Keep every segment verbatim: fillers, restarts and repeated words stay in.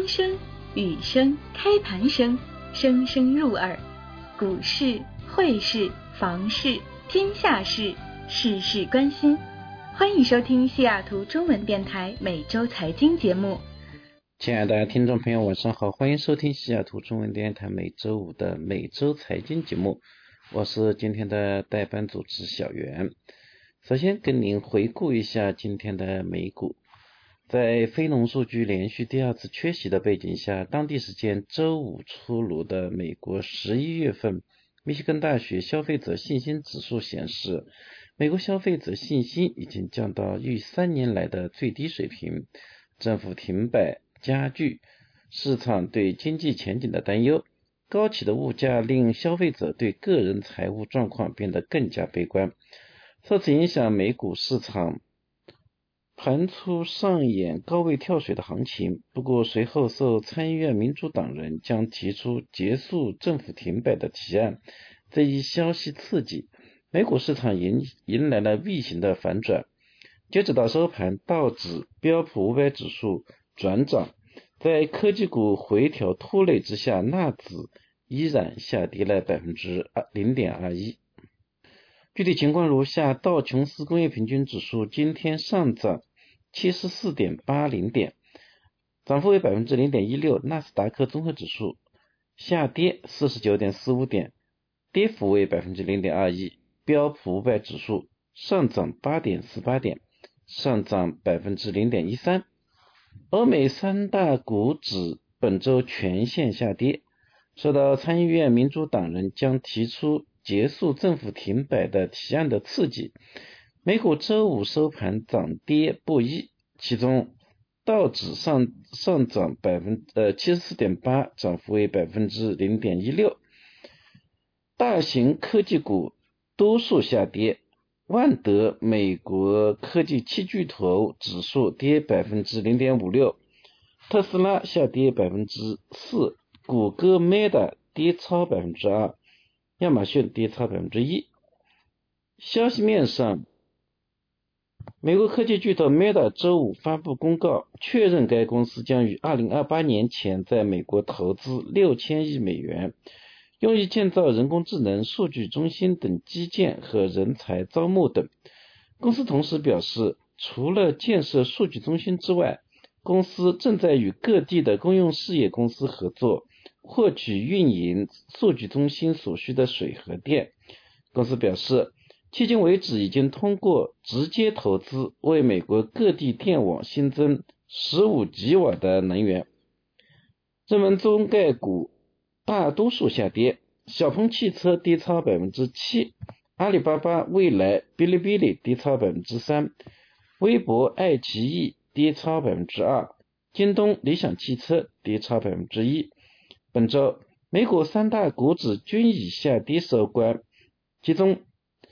风声、雨声、开盘声，声声入耳。股市、汇市、房市、天下事，事事关心。欢迎收听西雅图中文电台每周财经节目。 亲爱的听众朋友，晚上好，欢迎收听西雅图中文电台每周五的每周财经节目，我是今天的代班主持小袁。首先跟您回顾一下今天的美股。在非农数据连续第二次缺席的背景下，当地时间周五出炉的美国十一月份密歇根大学消费者信心指数显示，美国消费者信心已经降到逾三年来的最低水平，政府停摆加剧市场对经济前景的担忧，高企的物价令消费者对个人财务状况变得更加悲观。受此影响，美股市场盘出上演高位跳水的行情，不过随后受参议院民主党人将提出结束政府停摆的提案这一消息刺激，美股市场迎迎来了 V 型的反转。截止到收盘，道指、标普五百指数转涨，在科技股回调拖累之下，纳指依然下跌了 百分之零点二一。具体情况如下，道琼斯工业平均指数今天上涨 七十四点八零 点，涨幅为 百分之零点一六， 纳斯达克综合指数下跌 四十九点四五 点，跌幅为 百分之零点二一， 标普五百指数上涨 八点四八 点，上涨 百分之零点一三。 欧美三大股指本周全线下跌，受到参议院民主党人将提出结束政府停摆的提案的刺激，美股周五收盘涨跌不一，其中道指上上涨百分呃 七十四点八， 涨幅为 百分之零点一六。 大型科技股多数下跌，万德美国科技七巨头指数跌 百分之零点五六， 特斯拉下跌 百分之四， 谷歌 Meta 跌超 百分之二， 亚马逊跌超 百分之一。 消息面上，美国科技巨头 Meta 周五发布公告，确认该公司将于二零二八年前在美国投资六千亿美元，用于建造人工智能、数据中心等基建和人才招募等。公司同时表示，除了建设数据中心之外，公司正在与各地的公用事业公司合作，获取运营数据中心所需的水和电。公司表示，迄今为止已经通过直接投资为美国各地电网新增十五吉瓦的能源。热门中概股大多数下跌，小鹏汽车跌超 百分之七， 阿里巴巴、蔚来、哔哩哔哩跌超 百分之三， 微博、爱奇艺跌超 百分之二， 京东、理想汽车跌超 百分之一。 本周美股三大股指均以下跌收官，其中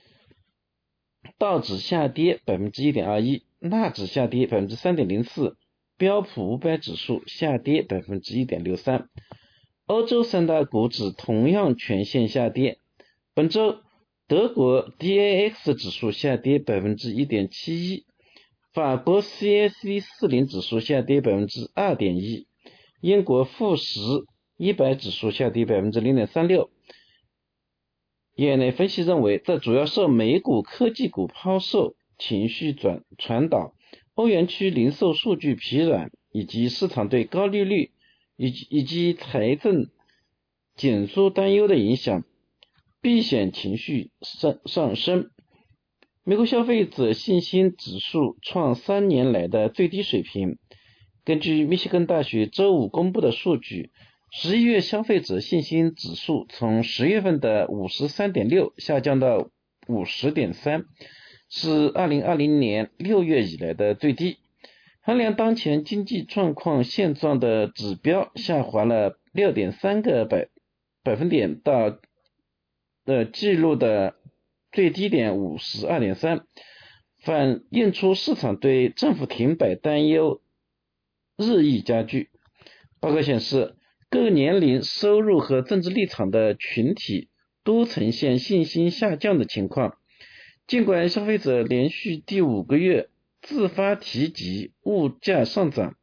道指下跌 百分之一点二一， 纳指下跌 百分之三点零四， 标普五百指数下跌 百分之一点六三。 欧洲三大股指同样全线下跌，本周德国 D A X 指数下跌 百分之一点七一， 法国 C A C 四十 指数下跌 百分之二点一， 英国富时一百指数下跌 百分之零点三六。 业内分析认为，这主要受美股科技股抛售情绪转传导、欧元区零售数据疲软，以及市场对高利率以及以及财政紧缩担忧的影响，避险情绪上上升。美国消费者信心指数创三年来的最低水平。根据密歇根大学周五公布的数据，十一月消费者信心指数从十月份的 五十三点六 下降到 五十点三， 是二零二零年六月以来的最低。衡量当前经济状况现状的指标下滑了 六点三 个百百分点到呃记录的最低点 五十二点三， 反映出市场对政府停摆担忧日益加剧。报告显示，各个年龄、收入和政治立场的群体都呈现信心下降的情况。尽管消费者连续第五个月自发提及物价上涨，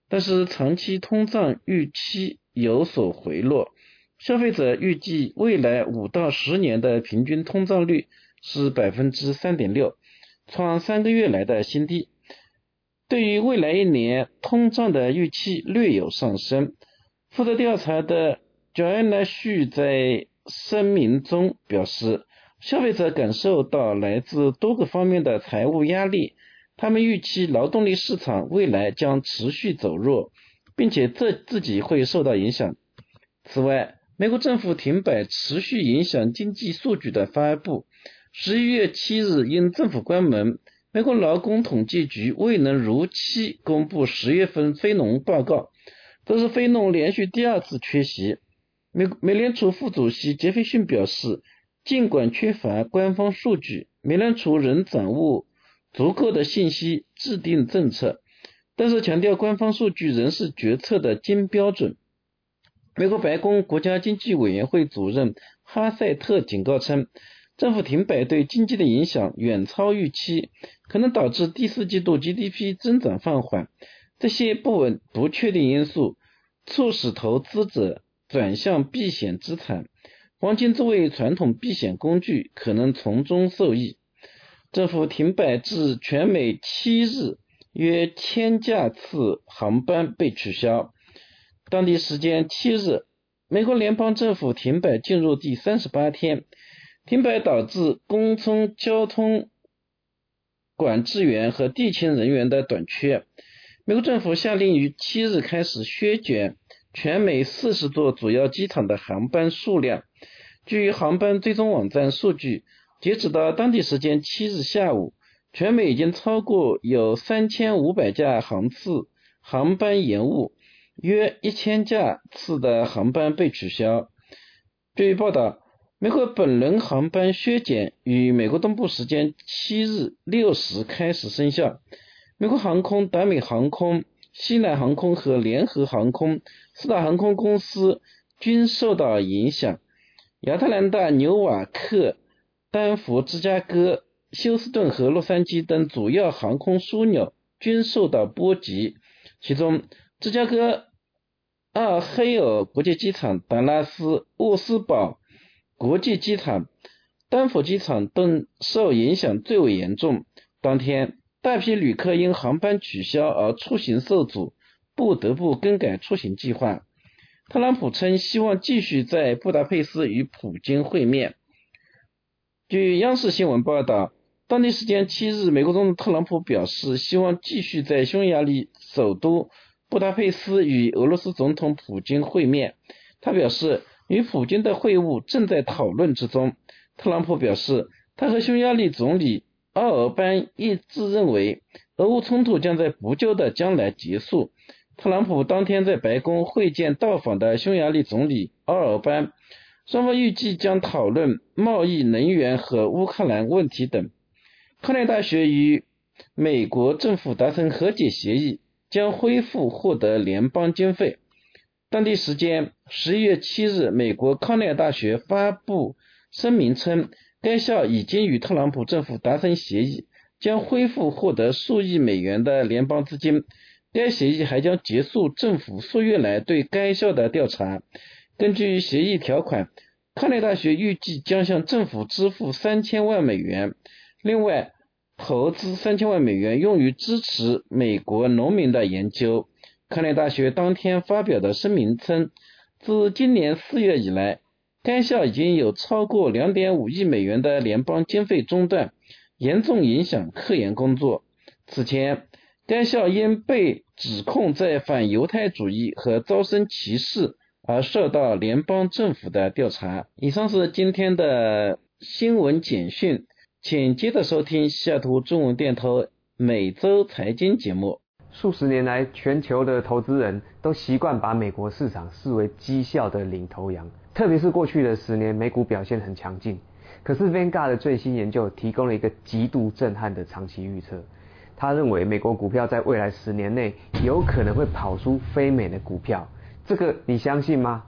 但是长期通胀预期有所回落，消费者预计未来五到十年的平均通胀率是 百分之三点六， 创三个月来的新低。对于未来一年通胀的预期略有上升，负责调查的 Joanna Xu 在声明中表示，消费者感受到来自多个方面的财务压力，他们预期劳动力市场未来将持续走弱，并且这自己会受到影响。此外，美国政府停摆持续影响经济数据的发布。十一月七日因政府关门，美国劳工统计局未能如期公布十月份非农报告，这是非农连续第二次缺席。美美联储副主席杰斐逊表示，尽管缺乏官方数据，美联储仍掌握足够的信息制定政策，但是强调官方数据仍是决策的金标准。美国白宫国家经济委员会主任哈塞特警告称，政府停摆对经济的影响远超预期，可能导致第四季度 G D P 增长放缓。这些不稳不确定因素促使投资者转向避险资产，黄金作为传统避险工具可能从中受益。政府停摆至全美七日，约千架次航班被取消。当地时间七日，美国联邦政府停摆进入第三十八天，停摆导致公共交通管制员和地勤人员的短缺。美国政府下令于七日开始削减全美四十座主要机场的航班数量。据航班追踪网站数据，截止到当地时间七日下午，全美已经超过有三千五百架航次航班延误，约一千架次的航班被取消。据报道，美国本轮航班削减于美国东部时间七日六时开始生效。美国航空、达美航空、西南航空和联合航空四大航空公司均受到影响。亚特兰大、纽瓦克、丹佛、芝加哥、休斯顿和洛杉矶等主要航空枢纽均受到波及，其中芝加哥奥黑尔国际机场、达拉斯、沃斯堡国际机场、丹佛机场等受影响最为严重。当天，大批旅客因航班取消而出行受阻，不得不更改出行计划。特朗普称希望继续在布达佩斯与普京会面。据央视新闻报道，当地时间七日，美国总统特朗普表示希望继续在匈牙利首都布达佩斯与俄罗斯总统普京会面。他表示，与普京的会晤正在讨论之中。特朗普表示，他和匈牙利总理奥尔班一致认为，俄乌冲突将在不久的将来结束。特朗普当天在白宫会见到访的匈牙利总理奥尔班，双方预计将讨论贸易、能源和乌克兰问题等。康奈大学与美国政府达成和解协议，将恢复获得联邦经费。当地时间十一月七日，美国康奈尔大学发布声明称，该校已经与特朗普政府达成协议，将恢复获得数亿美元的联邦资金。该协议还将结束政府数月来对该校的调查。根据协议条款，康奈尔大学预计将向政府支付三千万美元，另外投资三千万美元用于支持美国农民的研究。康奈尔大学当天发表的声明称，自今年四月以来，该校已经有超过 两点五亿美元的联邦经费中断，严重影响科研工作。此前，该校因被指控在反犹太主义和招生歧视而受到联邦政府的调查。以上是今天的新闻简讯，请接着收听西雅图中文电台每周财经节目。 数十年来，全球的投资人都习惯把美国市场视为绩效的领头羊，特别是过去的十年，美股表现很强劲。可是 Vanguard 的最新研究提供了一个极度震撼的长期预测。他认为美国股票在未来十年内有可能会跑输非美的股票，这个你相信吗？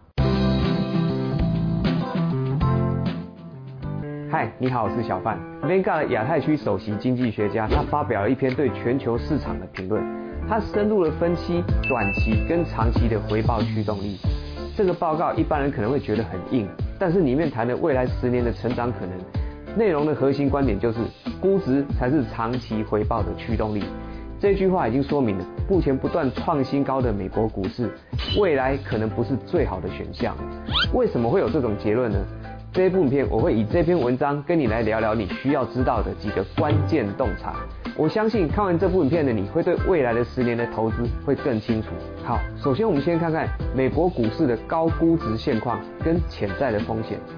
嗨，你好，我是小范。Vanguard 亚太区首席经济学家，他发表了一篇对全球市场的评论。 它深入的分析短期跟长期的回报驱动力。这个报告一般人可能会觉得很硬，但是里面谈的未来十年的成长可能，内容的核心观点就是估值才是长期回报的驱动力。这句话已经说明了，目前不断创新高的美国股市，未来可能不是最好的选项。为什么会有这种结论呢？这一部影片我会以这篇文章跟你来聊聊你需要知道的几个关键洞察。我相信看完这部影片的你会对未来的十年的投资会更清楚。好，首先我们先看看美国股市的高估值现况跟潜在的风险。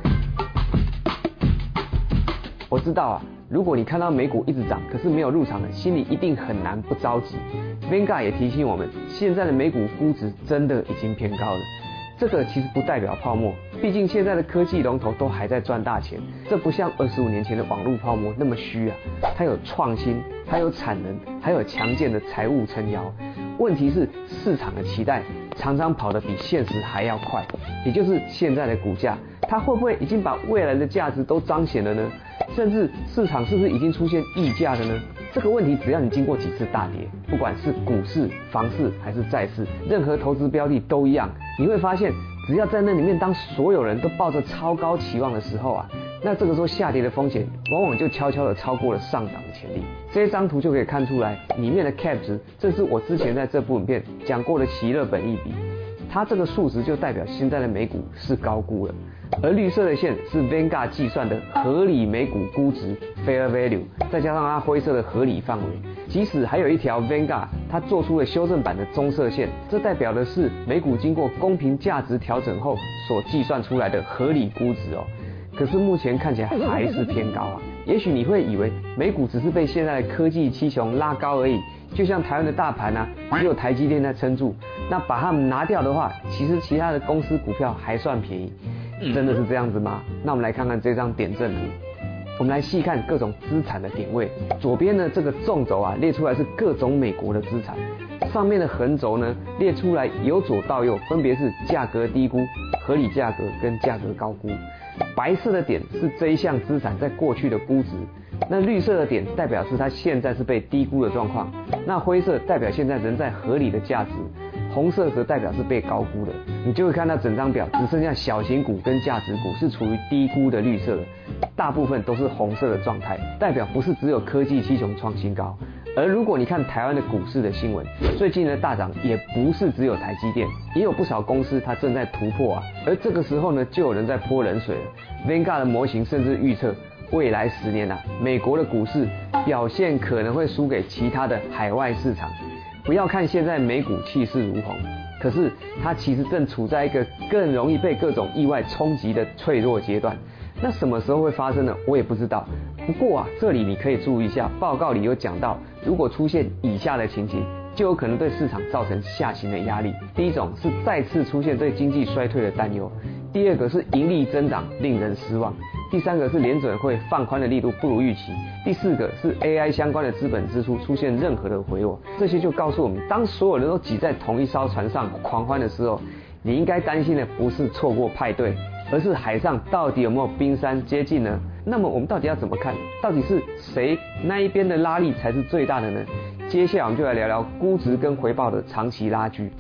我知道啊，如果你看到美股一直涨，可是没有入场的，心里一定很难不着急。Vanguard 也提醒我们，现在的美股估值真的已经偏高了。这个其实不代表泡沫，毕竟现在的科技龙头都还在赚大钱，这不像二十五年前的网络泡沫那么虚啊。它有创新，它有产能，还有强健的财务撑腰。问题是市场的期待常常跑得比现实还要快，也就是现在的股价，它会不会已经把未来的价值都彰显了呢？甚至市场是不是已经出现溢价了呢？这个问题只要你经过几次大跌，不管是股市、房市还是债市，任何投资标的都一样，你会发现只要在那里面当所有人都抱着超高期望的时候啊，那这个时候下跌的风险往往就悄悄的超过了上涨的潜力。这张图就可以看出来里面的 C A P 值，这是我之前在这部影片讲过的奇勒本益比，它这个数值就代表现在的美股是高估了。而绿色的线是 Vanguard 计算的合理美股估值 Fair Value， 再加上它灰色的合理范围。即使还有一条 Vanguard 它做出了修正版的棕色线，这代表的是美股经过公平价值调整后所计算出来的合理估值哦。可是目前看起来还是偏高啊。也许你会以为美股只是被现在的科技七雄拉高而已，就像台湾的大盘啊，只有台积电在撑住，那把它们拿掉的话，其实其他的公司股票还算便宜。真的是这样子吗？那我们来看看这张点阵图，我们来细看各种资产的点位。左边呢，这个纵轴啊列出来是各种美国的资产，上面的横轴呢列出来由左到右分别是价格低估、合理价格跟价格高估。白色的点是这一项资产在过去的估值，那绿色的点代表是它现在是被低估的状况，那灰色代表现在仍在合理的价值，红色则代表是被高估的。你就会看到整张表只剩下小型股跟价值股是处于低估的绿色的，大部分都是红色的状态，代表不是只有科技七雄创新高。而如果你看台湾的股市的新闻，最近的大涨也不是只有台积电，也有不少公司它正在突破啊。而这个时候呢，就有人在泼冷水了。Vanguard 的模型甚至预测未来十年啊，美国的股市表现可能会输给其他的海外市场。不要看现在美股气势如虹，可是它其实正处在一个更容易被各种意外冲击的脆弱阶段。那什么时候会发生呢？我也不知道。不过啊，这里你可以注意一下，报告里有讲到，如果出现以下的情形，就有可能对市场造成下行的压力。第一种是再次出现对经济衰退的担忧，第二个是盈利增长令人失望，第三个是联准会放宽的力度不如预期，第四个是 A I 相关的资本支出出现任何的回落。这些就告诉我们，当所有人都挤在同一艘船上狂欢的时候，你应该担心的不是错过派对，而是海上到底有没有冰山接近呢？那么我们到底要怎么看？到底是谁那一边的拉力才是最大的呢？接下来我们就来聊聊估值跟回报的长期拉锯。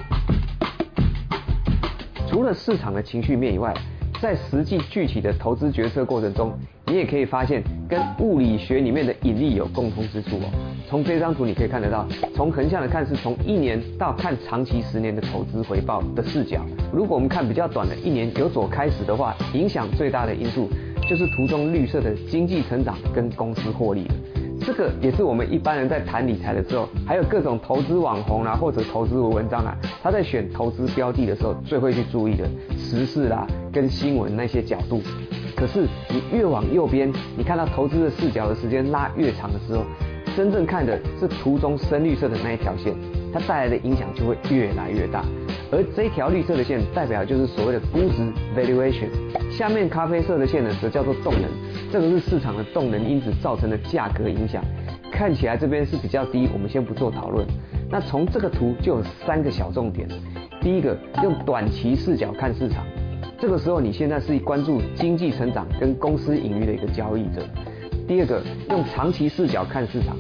除了市场的情绪面以外，在实际具体的投资决策过程中，你也可以发现跟物理学里面的引力有共通之处哦。从这张图你可以看得到，从横向的看是从一年到看长期十年的投资回报的视角。如果我们看比较短的一年由左开始的话，影响最大的因素就是图中绿色的经济成长跟公司获利了。这个也是我们一般人在谈理财的时候，还有各种投资网红啊，或者投资文章啊，他在选投资标的的时候最会去注意的时事啦、啊、跟新闻那些角度。可是你越往右边，你看到投资的视角的时间拉越长的时候，真正看的是图中深绿色的那一条线，它带来的影响就会越来越大。而这一条绿色的线代表的就是所谓的估值 valuation， 下面咖啡色的线呢则叫做动能，这个是市场的动能因子造成的价格影响。看起来这边是比较低，我们先不做讨论。那从这个图就有三个小重点。第一个，用短期视角看市场，这个时候你现在是关注经济成长跟公司盈余的一个交易者。第二个，用长期视角看市场，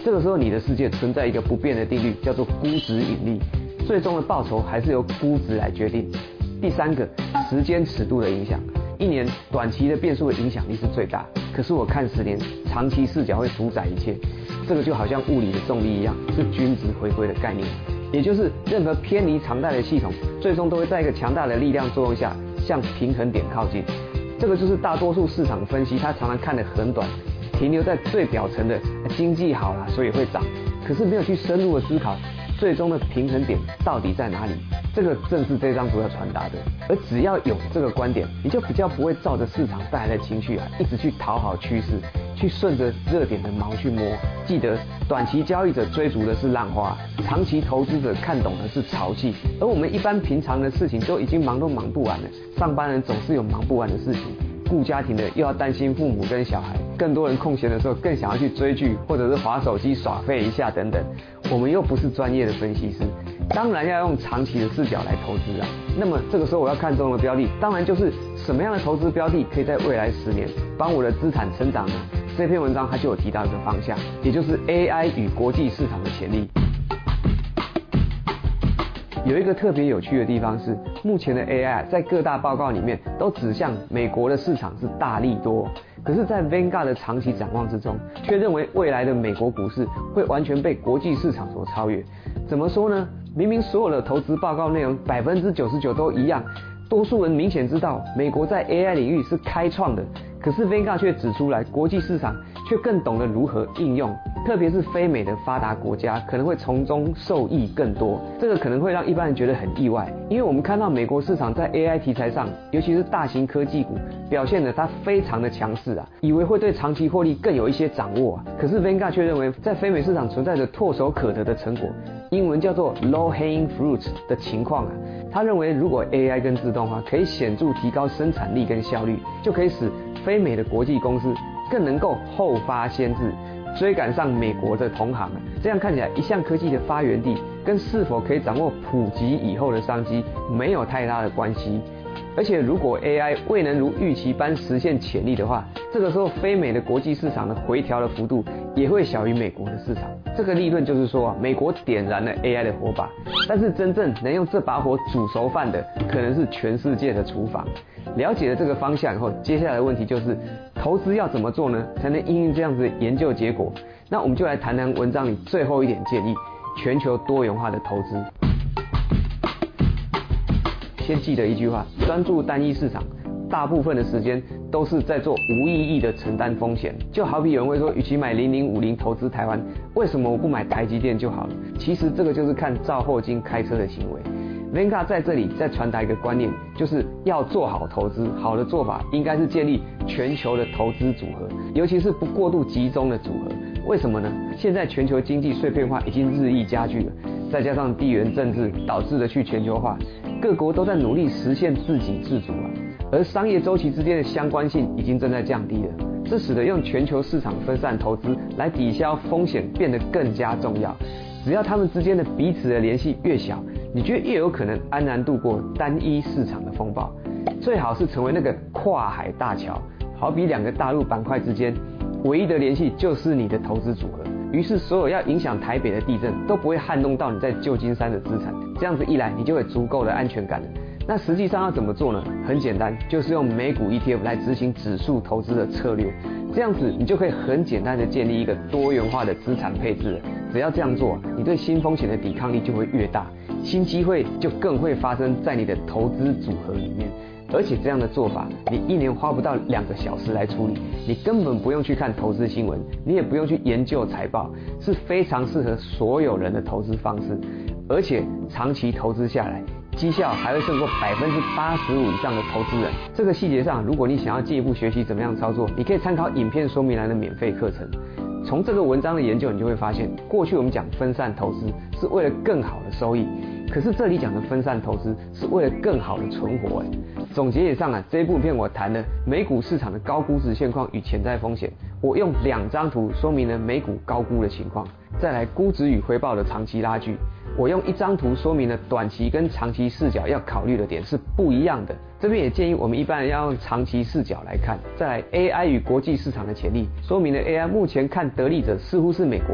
这个时候你的世界存在一个不变的定律，叫做估值引力，最终的报酬还是由估值来决定。第三个，时间尺度的影响，一年短期的变数的影响力是最大，可是我看十年，长期视角会主宰一切。这个就好像物理的重力一样，是均值回归的概念，也就是任何偏离常态的系统，最终都会在一个强大的力量作用下向平衡点靠近。这个就是大多数市场分析它常常看得很短，停留在最表层的经济好啦，所以会涨，可是没有去深入的思考最终的平衡点到底在哪里。这个正是这张图要传达的。而只要有这个观点，你就比较不会照着市场带来的情绪啊，一直去讨好趋势，去顺着热点的毛去摸。记得，短期交易者追逐的是浪花，长期投资者看懂的是潮气。而我们一般平常的事情都已经忙都忙不完了，上班人总是有忙不完的事情，顾家庭的又要担心父母跟小孩，更多人空闲的时候更想要去追剧，或者是滑手机耍废一下等等。我们又不是专业的分析师，当然要用长期的视角来投资啊。那么这个时候我要看中的标的，当然就是什么样的投资标的可以在未来十年帮我的资产成长呢？这篇文章它就有提到一个方向，也就是 A I 与国际市场的潜力。有一个特别有趣的地方是，目前的 A I 在各大报告里面都指向美国的市场是大利多，可是在 Vanguard 的长期展望之中，却认为未来的美国股市会完全被国际市场所超越。怎么说呢？明明所有的投资报告内容百分之九十九都一样，多数人明显知道美国在 A I 领域是开创的，可是 Vanguard 却指出来，国际市场却更懂得如何应用，特别是非美的发达国家可能会从中受益更多。这个可能会让一般人觉得很意外，因为我们看到美国市场在 A I 题材上，尤其是大型科技股表现得它非常的强势啊，以为会对长期获利更有一些掌握啊。可是 Vanguard 却认为，在非美市场存在着唾手可得的成果，英文叫做 low hanging fruit 的情况啊。他认为，如果 A I 跟自动化可以显著提高生产力跟效率，就可以使非美的国际公司更能够后发先至，追赶上美国的同行。这样看起来，一项科技的发源地跟是否可以掌握普及以后的商机没有太大的关系。而且，如果 A I 未能如预期般实现潜力的话，这个时候非美的国际市场的回调的幅度也会小于美国的市场。这个立论就是说啊，美国点燃了 A I 的火把，但是真正能用这把火煮熟饭的，可能是全世界的厨房。了解了这个方向以后，接下来的问题就是投资要怎么做呢？才能因应这样子的研究结果？那我们就来谈谈文章里最后一点建议：全球多元化的投资。先记得一句话，专注单一市场，大部分的时间都是在做无意义的承担风险。就好比有人会说，与其买零零五零投资台湾，为什么我不买台积电就好了？其实这个就是看照后镜开车的行为。Vanguard 在这里再传达一个观念，就是要做好投资，好的做法应该是建立全球的投资组合，尤其是不过度集中的组合。为什么呢？现在全球经济碎片化已经日益加剧了，再加上地缘政治导致的去全球化，各国都在努力实现自给自足啊，而商业周期之间的相关性已经正在降低了，这使得用全球市场分散投资来抵消风险变得更加重要。只要他们之间的彼此的联系越小，你就越有可能安然度过单一市场的风暴。最好是成为那个跨海大桥，好比两个大陆板块之间唯一的联系就是你的投资组合。于是所有要影响台北的地震都不会撼动到你在旧金山的资产，这样子一来你就有足够的安全感了。那实际上要怎么做呢？很简单，就是用美股 E T F 来执行指数投资的策略，这样子你就可以很简单的建立一个多元化的资产配置了。只要这样做，你对新风险的抵抗力就会越大，新机会就更会发生在你的投资组合里面。而且这样的做法，你一年花不到两个小时来处理，你根本不用去看投资新闻，你也不用去研究财报，是非常适合所有人的投资方式。而且长期投资下来，绩效还会胜过百分之八十五以上的投资人。这个细节上，如果你想要进一步学习怎么样操作，你可以参考影片说明栏的免费课程。从这个文章的研究，你就会发现，过去我们讲分散投资是为了更好的收益，可是这里讲的分散投资是为了更好的存活。哎，总结以上啊，这一部片我谈了美股市场的高估值现况与潜在风险，我用两张图说明了美股高估的情况。再来，估值与回报的长期拉锯，我用一张图说明了短期跟长期视角要考虑的点是不一样的。这边也建议我们一般人要用长期视角来看。再来， A I 与国际市场的潜力，说明了 A I 目前看得利者似乎是美国，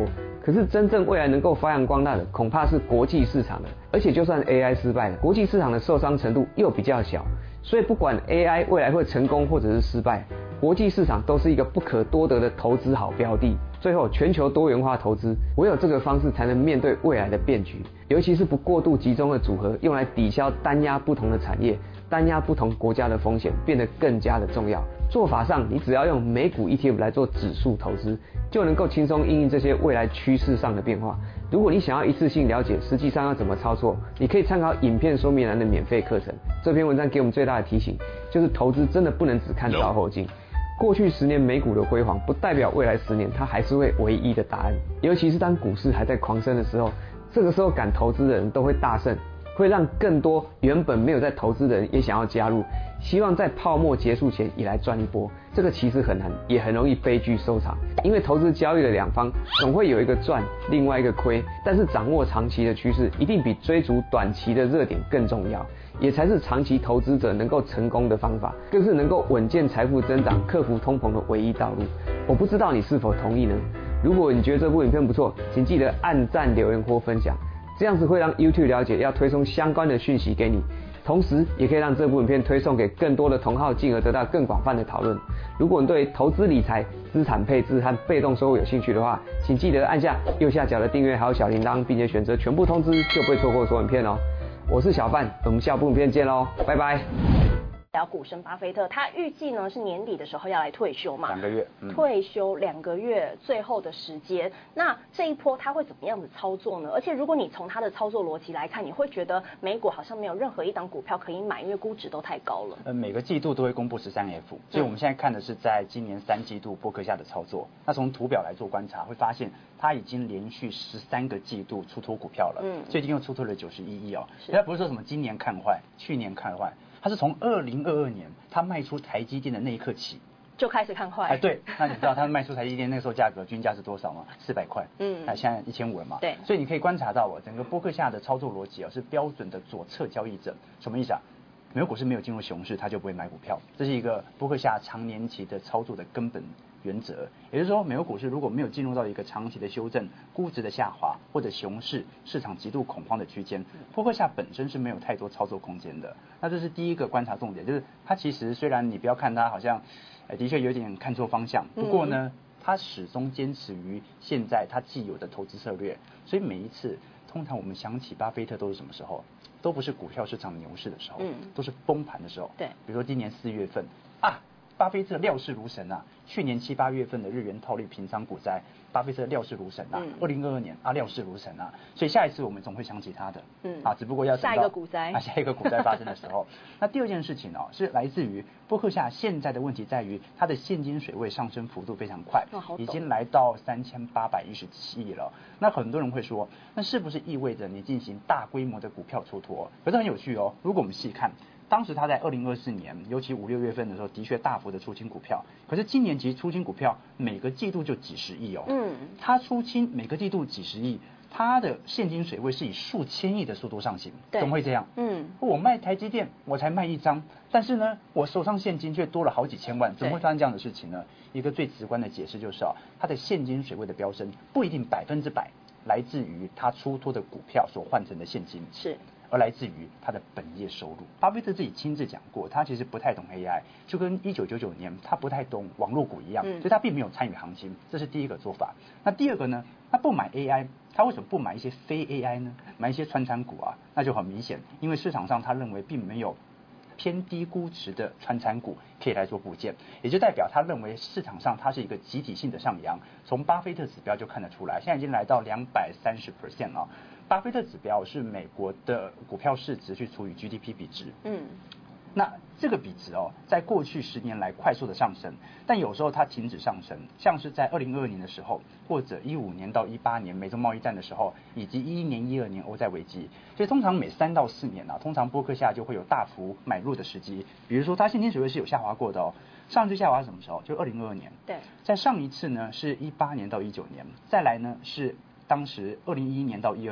可是真正未来能够发扬光大的，恐怕是国际市场的。而且就算 A I 失败了，国际市场的受伤程度又比较小，所以不管 A I 未来会成功或者是失败，国际市场都是一个不可多得的投资好标的。最后，全球多元化投资，唯有这个方式才能面对未来的变局，尤其是不过度集中的组合，用来抵消单压不同的产业、单压不同国家的风险，变得更加的重要。做法上，你只要用美股 E T F 来做指数投资，就能够轻松因应这些未来趋势上的变化。如果你想要一次性了解实际上要怎么操作，你可以参考影片说明栏的免费课程。这篇文章给我们最大的提醒，就是投资真的不能只看照后镜。过去十年美股的辉煌，不代表未来十年它还是会唯一的答案。尤其是当股市还在狂升的时候，这个时候敢投资的人都会大胜，会让更多原本没有在投资的人也想要加入，希望在泡沫结束前也来赚一波。这个其实很难，也很容易悲剧收场。因为投资交易的两方总会有一个赚，另外一个亏，但是掌握长期的趋势，一定比追逐短期的热点更重要，也才是长期投资者能够成功的方法，更是能够稳健财富增长、克服通膨的唯一道路。我不知道你是否同意呢？如果你觉得这部影片不错，请记得按赞、留言或分享，这样子会让 YouTube 了解要推送相关的讯息给你，同时也可以让这部影片推送给更多的同好，进而得到更广泛的讨论。如果你对投资理财、资产配置和被动收入有兴趣的话，请记得按下右下角的订阅还有小铃铛，并且选择全部通知，就不会错过所有影片哦。我是小范，我们下部影片见喽，拜拜。 聊股神巴菲特，他预计呢是年底的时候要来退休嘛， 两个月， 嗯、退休两个月最后的时间，那这一波他会怎么样子操作呢？而且如果你从他的操作逻辑来看，你会觉得美股好像没有任何一档股票可以买，因为估值都太高了。 呃，每个季度都会公布十三 F， 所以我们现在看的是在今年三季度波克夏的操作。那从图表来做观察，会发现他已经连续十三个季度出脱股票了，嗯，最近又出脱了九十一亿哦。他不是说什么今年看坏，去年看坏。他是从二零二二年他卖出台积电的那一刻起就开始看坏。 哎，对，那你知道他卖出台积电那个时候价格均价是多少吗？四百块，嗯，那现在一千五了嘛。 对， 所以你可以观察到哦，整个波克夏的操作逻辑啊是标准的左侧交易者，什么意思啊？美国股市没有进入熊市，他就不会买股票，这是一个波克夏长年期的操作的根本原则。也就是说，美国股市如果没有进入到一个长期的修正、估值的下滑或者熊市、市场极度恐慌的区间，波克夏本身是没有太多操作空间的。那这是第一个观察重点，就是它其实虽然你不要看它好像，呃，的确有点看错方向，不过呢，它始终坚持于现在它既有的投资策略。所以每一次，通常我们想起巴菲特都是什么时候？都不是股票市场牛市的时候，嗯，都是崩盘的时候。 对， 比如说今年四月份啊，巴菲特料事如神啊。去年七八月份的日元套利平仓股灾，巴菲特料事如神啊。二零二二年啊，料事如神啊。所以下一次我们总会想起他的，嗯啊，只不过要等到下一个股灾啊，下一个股灾发生的时候。那第二件事情哦，是来自于波克夏现在的问题在于它的现金水位上升幅度非常快，已经来到三千八百一十七亿了。那很多人会说，那是不是意味着你进行大规模的股票出脱？可是很有趣哦，如果我们细看。当时他在二零二四年，尤其五六月份的时候，的确大幅的出清股票。可是今年其实出清股票每个季度就几十亿哦。嗯，他出清每个季度几十亿，他的现金水位是以数千亿的速度上行，怎么会这样？嗯，我卖台积电，我才卖一张，但是呢，我手上现金却多了好几千万，怎么会发生这样的事情呢？一个最直观的解释就是啊，他的现金水位的飙升不一定百分之百来自于他出脱的股票所换成的现金， 是。 而来自于他的本业收入。巴菲特自己亲自讲过，他其实不太懂 A I， 就跟一九九九年他不太懂网络股一样，嗯、所以他并没有参与行情，这是第一个做法。那第二个呢？他不买 A I， 他为什么不买一些非 A I 呢？买一些传产股啊？那就很明显，因为市场上他认为并没有偏低估值的传产股可以来做补件，也就代表他认为市场上它是一个集体性的上扬。从巴菲特指标就看得出来，现在已经来到两百三十 percent 了。巴菲特指标是美国的股票市值去除以 G D P 比值，嗯，那这个比值哦，在过去十年来快速的上升，但有时候它停止上升，像是在二零二二年的时候，或者一五年到一八年美中贸易战的时候，以及一一年、一二年欧债危机，所以通常每三到四年啊，通常波克夏就会有大幅买入的时机。比如说，它现金水位是有下滑过的哦，上一次下滑是什么时候？就二零二二年， 对， 在上一次呢是一八年到一九年，再来呢是。当时二零一一年到一二年，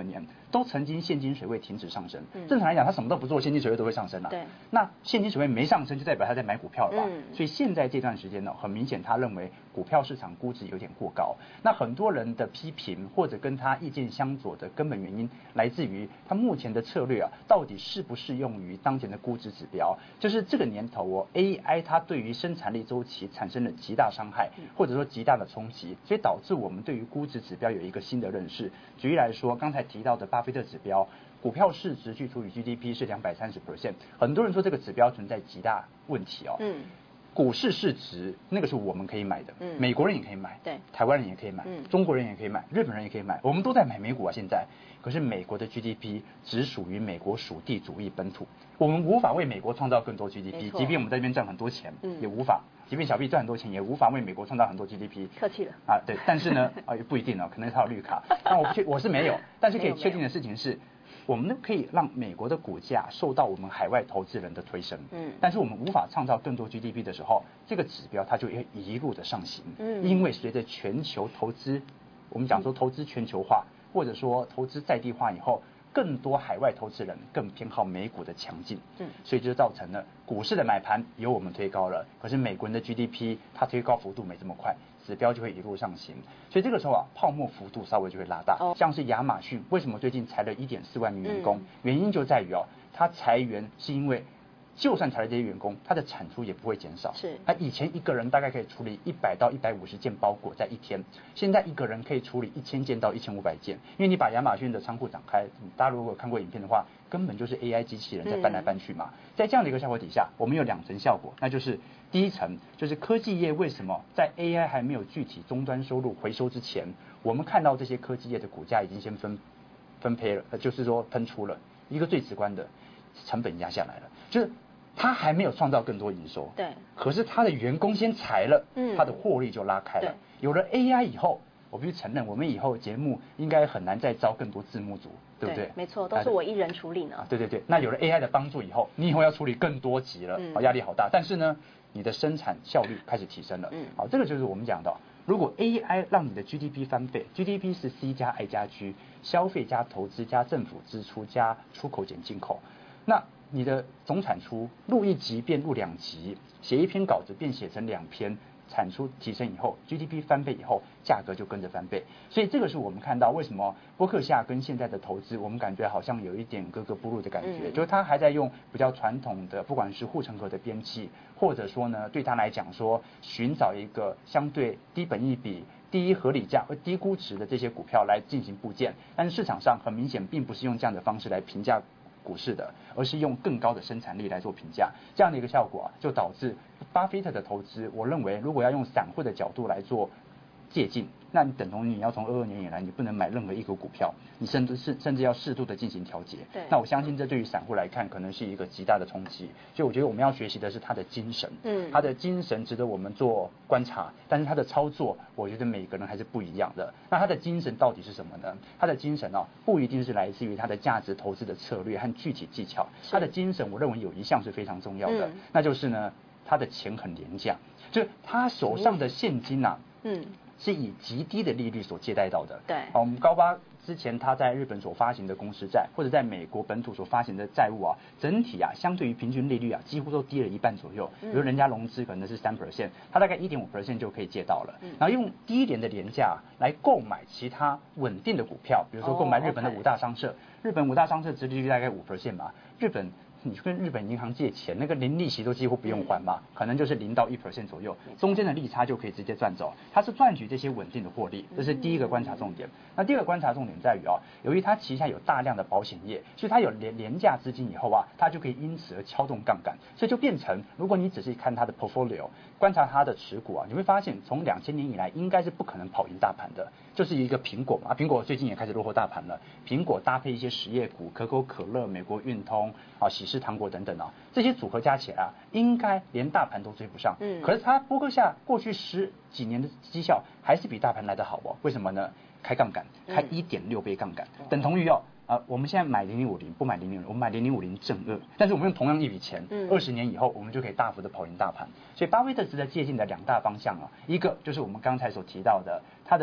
都曾经现金水位停止上升。嗯、正常来讲，他什么都不做，现金水位都会上升啊。 对。 那现金水位没上升，就代表他在买股票了吧？ 嗯、 所以现在这段时间呢，很明显他认为股票市场估值有点过高。那很多人的批评或者跟他意见相左的根本原因，来自于他目前的策略啊，到底适不适用于当前的估值指标？就是这个年头哦 ，A I 它对于生产力周期产生了极大伤害，或者说极大的冲击，所以导致我们对于估值指标有一个新的认识。举例来说，刚才提到的巴菲特指标，股票市值去除以 G D P 是两百三十 percent， 很多人说这个指标存在极大问题哦。嗯。股市市值那个是我们可以买的，嗯，美国人也可以买， 对， 台湾人也可以买，嗯，中国人也可以买，日本人也可以买，我们都在买美股啊。现在，可是美国的 G D P 只属于美国属地主义本土，我们无法为美国创造更多 G D P， 即便我们在这边赚很多钱，嗯，也无法，即便小币赚很多钱，也无法为美国创造很多 G D P。 客气了啊，对，但是呢，啊也不一定哦，可能他有绿卡，但我不确我是没有，但是可以确定的事情是。我们可以让美国的股价受到我们海外投资人的推升，嗯，但是我们无法创造更多 G D P 的时候，这个指标它就会一路的上行，嗯，因为随着全球投资，我们讲说投资全球化，或者说投资在地化以后，更多海外投资人更偏好美股的强劲，嗯，所以就造成了股市的买盘由我们推高了，可是美国人的 G D P 它推高幅度没这么快。指标就会一路上行，所以这个时候啊，泡沫幅度稍微就会拉大。哦、像是亚马逊，为什么最近裁了一点四万名员工？嗯、原因就在于哦，它裁员是因为，就算裁了这些员工，它的产出也不会减少。 是， 它以前一个人大概可以处理一百到一百五十件包裹在一天，现在一个人可以处理一千件到一千五百件。因为你把亚马逊的仓库展开，大家如果看过影片的话，根本就是 A I 机器人在搬来搬去嘛。嗯、在这样的一个效果底下，我们有两层效果，那就是第一层就是科技业为什么在 A I 还没有具体终端收入回收之前，我们看到这些科技业的股价已经先分分配了，就是说喷出了一个最直观的成本压下来了，就是他还没有创造更多营收， 对， 可是他的员工先裁了，嗯，他的获利就拉开了。有了 A I 以后，我必须承认，我们以后节目应该很难再招更多字幕组，对不对？ 对没错，都是我一人处理呢。 啊，对对对，那有了 A I 的帮助以后，你以后要处理更多集了，嗯，压力好大。但是呢，你的生产效率开始提升了，嗯，好，这个就是我们讲的，如果 A I 让你的 G D P 翻倍 ，G D P 是 C 加 I 加 G， 消费加投资加政府支出加出口减进口，那你的总产出录一集变录两集，写一篇稿子变写成两篇，产出提升以后 ，G D P 翻倍以后，价格就跟着翻倍。所以这个是我们看到为什么波克夏跟现在的投资，我们感觉好像有一点格格不入的感觉，嗯、就是他还在用比较传统的，不管是护城河的边际，或者说呢，对他来讲说，寻找一个相对低本益比、低合理价、低估值的这些股票来进行部件，但是市场上很明显并不是用这样的方式来评价股市的，而是用更高的生产力来做评价，这样的一个效果、啊、就导致巴菲特的投资，我认为如果要用散户的角度来做借鉴，那你等同于你要从二二年以来，你不能买任何一个股票，你甚至是甚至要适度的进行调节。 对， 那我相信这对于散户来看，可能是一个极大的冲击。所以我觉得我们要学习的是他的精神，嗯，他的精神值得我们做观察，但是他的操作，我觉得每个人还是不一样的。那他的精神到底是什么呢？他的精神啊，不一定是来自于他的价值投资的策略和具体技巧，他的精神，我认为有一项是非常重要的，嗯、那就是呢，他的钱很廉价，就是他手上的现金啊，嗯。是以极低的利率所借贷到的。 对， 我们高巴之前他在日本所发行的公司债，或者在美国本土所发行的债务啊，整体啊，相对于平均利率啊，几乎都低了一半左右。比如人家融资可能是三 percent， 他大概一点五 percent 就可以借到了。嗯、然后用低廉的廉价、啊、来购买其他稳定的股票，比如说购买日本的五大商社， oh, okay. 日本五大商社殖利率大概五 percent 嘛，日本。你去跟日本银行借钱，那个零利息都几乎不用还嘛，可能就是零到一 percent 左右，中间的利差就可以直接赚走。它是赚取这些稳定的获利，这是第一个观察重点。那第二个观察重点在于啊，由于它旗下有大量的保险业，所以它有廉廉价资金以后啊，它就可以因此而撬动杠杆，所以就变成，如果你只是看它的 portfolio， 观察它的持股啊，你会发现从两千年以来应该是不可能跑赢大盘的，就是一个苹果嘛，苹果最近也开始落后大盘了，苹果搭配一些实业股，可口可乐、美国运通啊、喜事糖果等等啊，这些组合加起来啊，应该连大盘都追不上。嗯，可是它波克夏过去十几年的绩效还是比大盘来得好哦。为什么呢？开杠杆，开一点六倍杠杆，嗯、等同于哦，呃，我们现在买零零五零不买零零五零，我们买零零五零正二，但是我们用同样一笔钱，二十、嗯、年以后我们就可以大幅的跑赢大盘。所以巴菲特值得借鉴的两大方向啊，一个就是我们刚才所提到的，他的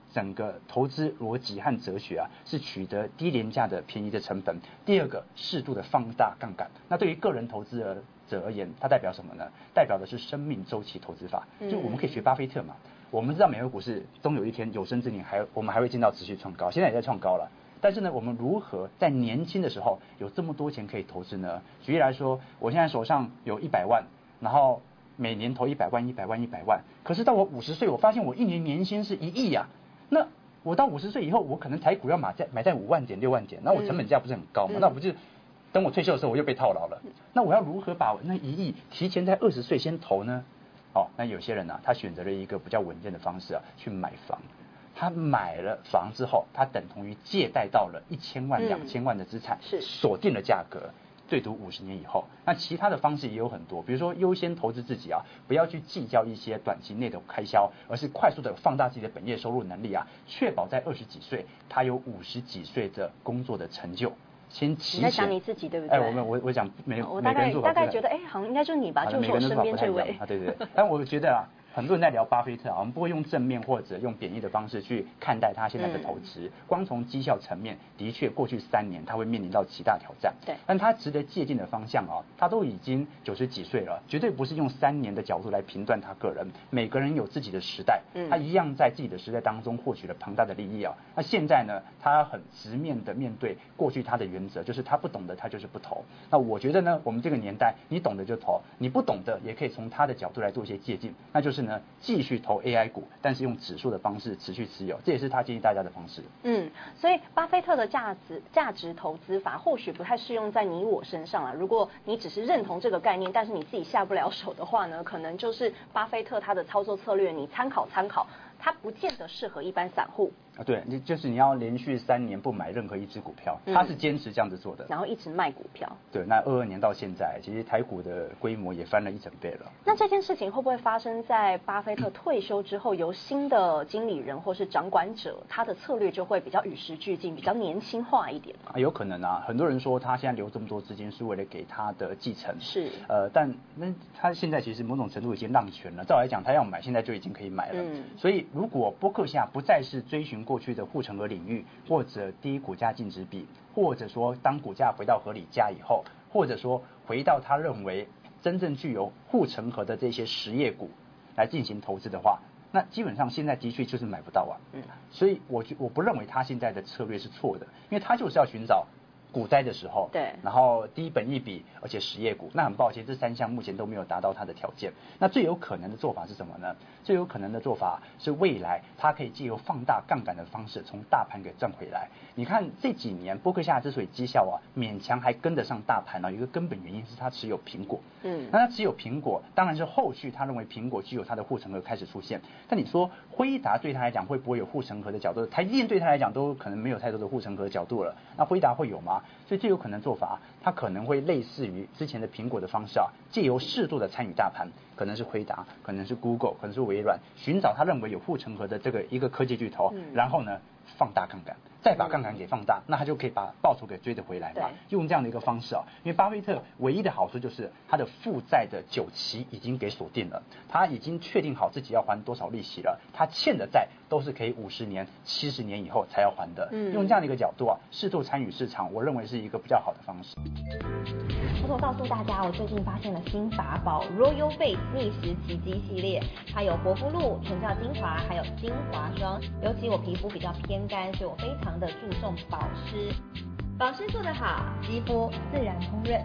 整个投资逻辑和哲学啊，是取得低廉价的便宜的成本。第二个，适度的放大杠杆。那对于个人投资者而言，它代表什么呢？代表的是生命周期投资法。就我们可以学巴菲特嘛。我们知道美国股市终有一天有生之年还我们还会见到持续创高，现在也在创高了。但是呢，我们如何在年轻的时候有这么多钱可以投资呢？举例来说，我现在手上有一百万，然后每年投一百万、一百万、一百万。可是到我五十岁，我发现我一年年薪是一亿呀。那我到五十岁以后，我可能台股要买在买在五万点、六万点，那我成本价不是很高嘛？那我不就等我退休的时候我又被套牢了？那我要如何把那一亿提前在二十岁先投呢？哦，那有些人呢、啊，他选择了一个比较稳健的方式啊，去买房。他买了房之后，他等同于借贷到了一千万、两千万的资产， 是锁定了价格，对赌五十年以后。那其他的方式也有很多，比如说优先投资自己啊，不要去计较一些短期内的开销，而是快速的放大自己的本业收入能力啊，确保在二十几岁，他有五十几岁的工作的成就。先提前。 你在讲你自己对不对？ 哎，我们我我讲每我大概大概觉得哎，好像应该就是你吧，就是我身边这位啊，对对对。但我觉得啊。很多人在聊巴菲特啊，我们不会用正面或者用贬义的方式去看待他现在的投资。嗯、光从绩效层面，的确过去三年他会面临到极大挑战。 对， 但他值得借鉴的方向啊，他都已经九十几岁了，绝对不是用三年的角度来评断他个人。每个人有自己的时代，嗯、他一样在自己的时代当中获取了庞大的利益啊。那现在呢，他很直面的面对过去他的原则，就是他不懂的他就是不投。那我觉得呢，我们这个年代，你懂的就投，你不懂的也可以从他的角度来做一些借鉴，那就是呢，继续投 A I 股，但是用指数的方式持续持有，这也是他建议大家的方式。 嗯，所以巴菲特的价值价值投资法或许不太适用在你我身上了。如果你只是认同这个概念，但是你自己下不了手的话呢，可能就是巴菲特他的操作策略，你参考参考，它不见得适合一般散户。 啊，对，你就是你要连续三年不买任何一只股票，他是坚持这样子做的， 然后一直卖股票。 对，那二二年到现在，其实台股的规模也翻了一整倍了。 那这件事情会不会发生在巴菲特退休之后，由新的经理人或是掌管者，他的策略就会比较与时俱进，比较年轻化一点啊？有可能啊，很多人说他现在留这么多资金是为了给他的继承， 是， 呃，但那他现在其实某种程度已经让权了，照来讲他要买，现在就已经可以买了。嗯，所以如果波克夏不再是追寻过去的护城河领域，或者低股价净值比，或者说当股价回到合理价以后，或者说回到他认为真正具有护城河的这些实业股来进行投资的话，那基本上现在的确就是买不到啊。嗯，所以我我不认为他现在的策略是错的，因为他就是要寻找股灾的时候， 对， 然后低本益比，而且实业股，那很抱歉，这三项目前都没有达到它的条件。那最有可能的做法是什么呢？最有可能的做法是未来它可以借由放大杠杆的方式，从大盘给赚回来。你看这几年波克夏之所以绩效啊勉强还跟得上大盘呢，有一个根本原因是他持有苹果。嗯，那他持有苹果，当然是后续他认为苹果具有它的护城河开始出现。但你说辉达对他来讲会不会有护城河的角度？台积电对他来讲都可能没有太多的护城河的角度了。那辉达会有吗？所以最有可能做法，它可能会类似于之前的苹果的方式啊，借由适度的参与大盘，可能是辉达，可能是 Google， 可能是微软，寻找他认为有护城河的这个一个科技巨头，嗯、然后呢放大杠杆，再把杠杆给放大，那他就可以把报酬给追得回来嘛。用这样的一个方式啊，因为巴菲特唯一的好处就是他的负债的久期已经给锁定了，他已经确定好自己要还多少利息了，他欠的债都是可以五十年、七十年以后才要还的。嗯，用这样的一个角度啊，适度参与市场，我认为是一个比较好的方式。 我想告诉大家，我最近发现了新法宝 Royal Face 逆时奇迹系列，它有活肤露、纯效精华，还有精华霜。尤其我皮肤比较偏干，所以我非常的注重保湿。保湿做得好，肌肤自然丰润。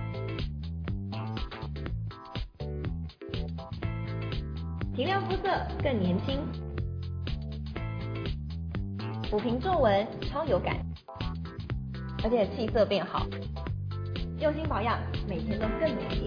提亮肤色更年轻，抚平皱纹超有感，而且气色变好。用心保养，每天都更美丽。